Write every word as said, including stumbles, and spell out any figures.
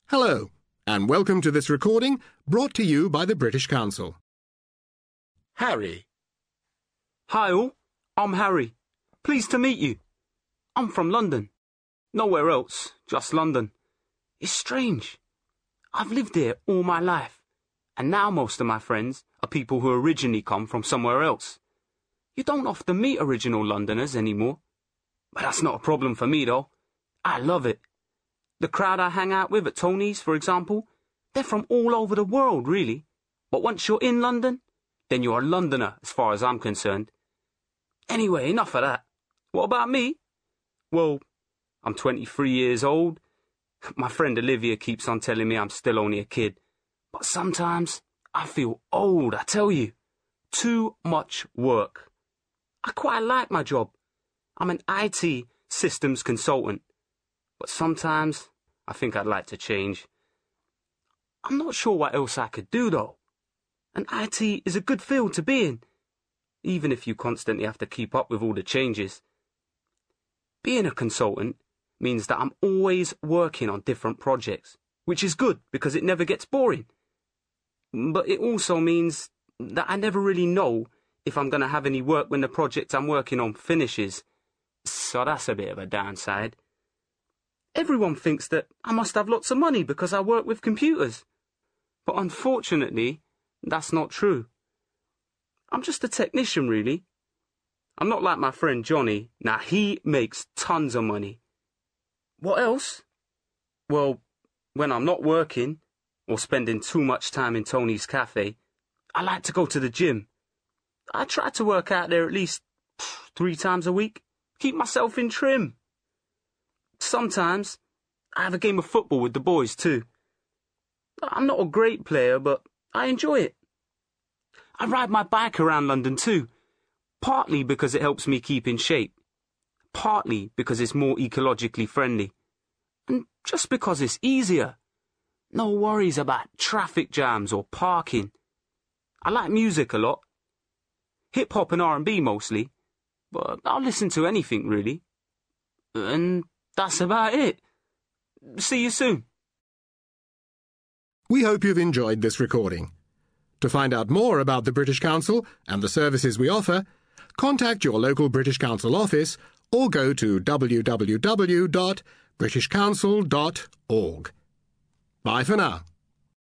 Hello, and welcome to this recording brought to you by the British Council. Harry. Hi all, I'm Harry. Pleased to meet you. I'm from London. Nowhere else, just London. It's strange. I've lived here all my life, and now most of my friends are people who originally come from somewhere else. You don't often meet original Londoners anymore. But that's not a problem for me though. I love it. The crowd I hang out with at Tony's, for example, they're from all over the world, really. But once you're in London, then you're a Londoner, as far as I'm concerned. Anyway, enough of that. What about me? Well, I'm twenty-three years old. My friend Olivia keeps on telling me I'm still only a kid. But sometimes I feel old, I tell you. Too much work. I quite like my job. I'm an I T systems consultant. But sometimes I think I'd like to change. I'm not sure what else I could do, though. And I T is a good field to be in, even if you constantly have to keep up with all the changes. Being a consultant means that I'm always working on different projects, which is good because it never gets boring. But it also means that I never really know if I'm going to have any work when the project I'm working on finishes. So that's a bit of a downside. Everyone thinks that I must have lots of money because I work with computers. But unfortunately, that's not true. I'm just a technician, really. I'm not like my friend Johnny. Now, he makes tons of money. What else? Well, when I'm not working or spending too much time in Tony's cafe, I like to go to the gym. I try to work out there at least three times a week. Keep myself in trim. Sometimes I have a game of football with the boys too. I'm not a great player, but I enjoy it. I ride my bike around London too, partly because it helps me keep in shape, partly because it's more ecologically friendly, and just because it's easier. No worries about traffic jams or parking. I like music a lot. Hip-hop and R and B mostly, but I'll listen to anything really. And that's about it. See you soon. We hope you've enjoyed this recording. To find out more about the British Council and the services we offer, contact your local British Council office or go to w w w dot british council dot org. Bye for now.